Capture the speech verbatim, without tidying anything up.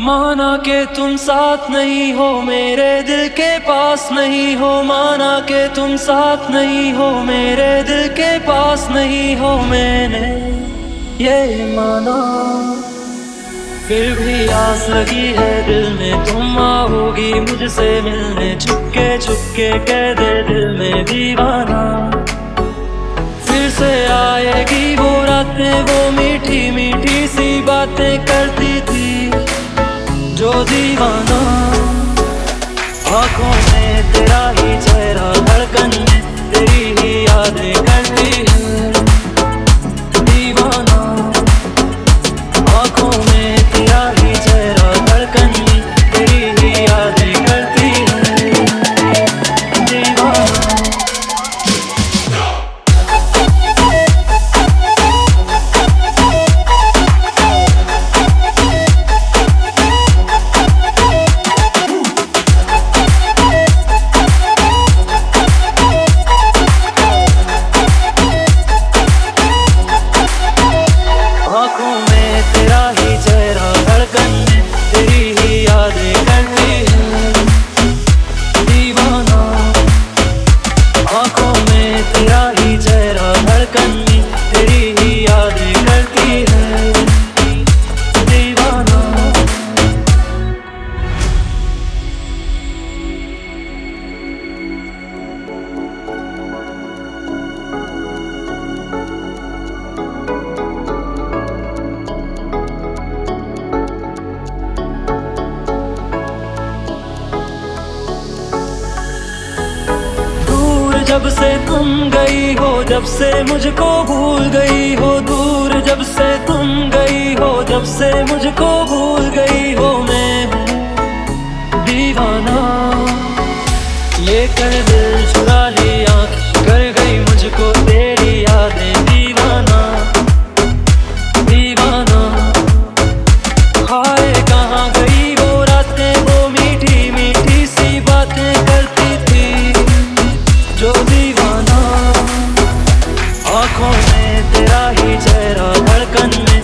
माना के तुम साथ नहीं हो, मेरे दिल के पास नहीं हो। माना के तुम साथ नहीं हो, मेरे दिल के पास नहीं हो। मैंने ये माना, फिर भी आस लगी है दिल में, तुम आओगी मुझसे मिलने। चुपके चुपके कह दे दिल में दीवाना, फिर से आएगी वो रातें, वो मीठी मीठी सी बातें करती थी जो दीवाना। आँखों में तेरा ही चेहरा, धड़कन में तेरी ही यादें करती है दीवाना। आँखों में तेरा ही चेहरा, धड़कन में तेरी ही यादें करती है दीवाना। आँखों में तेरा ही चेहरा, धड़कन में तेरी ही यादें करती है दीवाना। आँखों में तेरा ही चेहरा, धड़कन में तेरी ही यादें करती है दीवाना। जब से तुम गई हो, जब से मुझको भूल गई हो। दूर जब से तुम गई हो, जब से मुझको भूल गई हो। मैं हूँ दीवाना, ये कर दिल चुरा ली आँख, कर गई मुझको तेरी यादें दीवाना दीवाना। हाय कहाँ गई वो रातें, वो मीठी मीठी सी बातें करती थी जो दीवाना। आँखों में तेरा ही चेहरा, धड़कन में